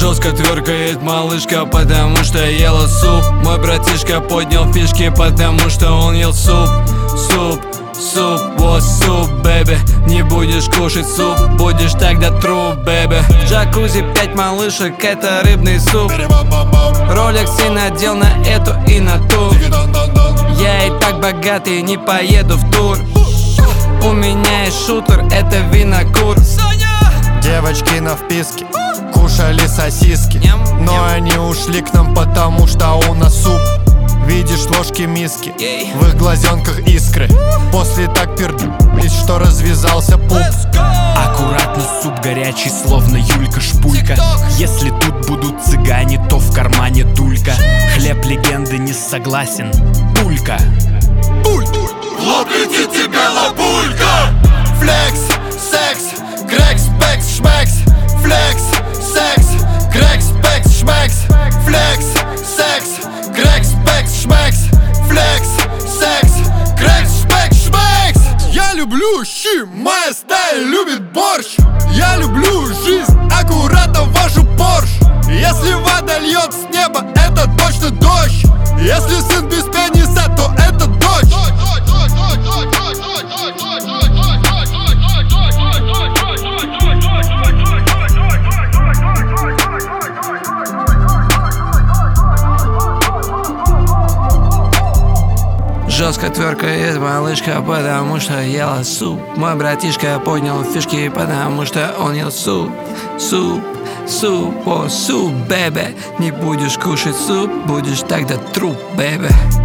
Жестко тверкает малышка, потому что ела суп. Мой братишка поднял фишки, потому что он ел суп. Суп, суп, вот суп, бэби. Не будешь кушать суп, будешь тогда труп, бэби. В джакузи 5 малышек, это рыбный суп. Ролекс и надел на эту и на ту. Я и так богатый, не поеду в тур. У меня есть шутер, это винокур. Девочки на вписке кушали сосиски, но они ушли к нам, потому что у нас суп. Видишь ложки миски, в их глазенках искры. После так пердались, что развязался пуп. Аккуратно, суп горячий, словно Юлька Шпулька. Если тут будут цыгане, то в кармане дулька. Хлеб легенды, не согласен, пулька. Лоб летит тебе лобулька. Флекс, секс, грекс, пекс, шмекс. Флекс, секс, грекс, пекс, шмекс. Флекс, секс, грекс, пекс, шмекс. Флекс, секс, грекс, пекс, шмекс. Я люблю щи, моя стая любит борщ. Я люблю жизнь, аккуратно вашу Порш. Если вода льет с неба, это точно дождь. Если сын без пениса, то это дочь. Жестко тверкает малышка, потому что ела суп. Мой братишка поднял фишки, потому что он ел суп. Суп, суп, о суп, бэби. Не будешь кушать суп, будешь тогда труп, бэби.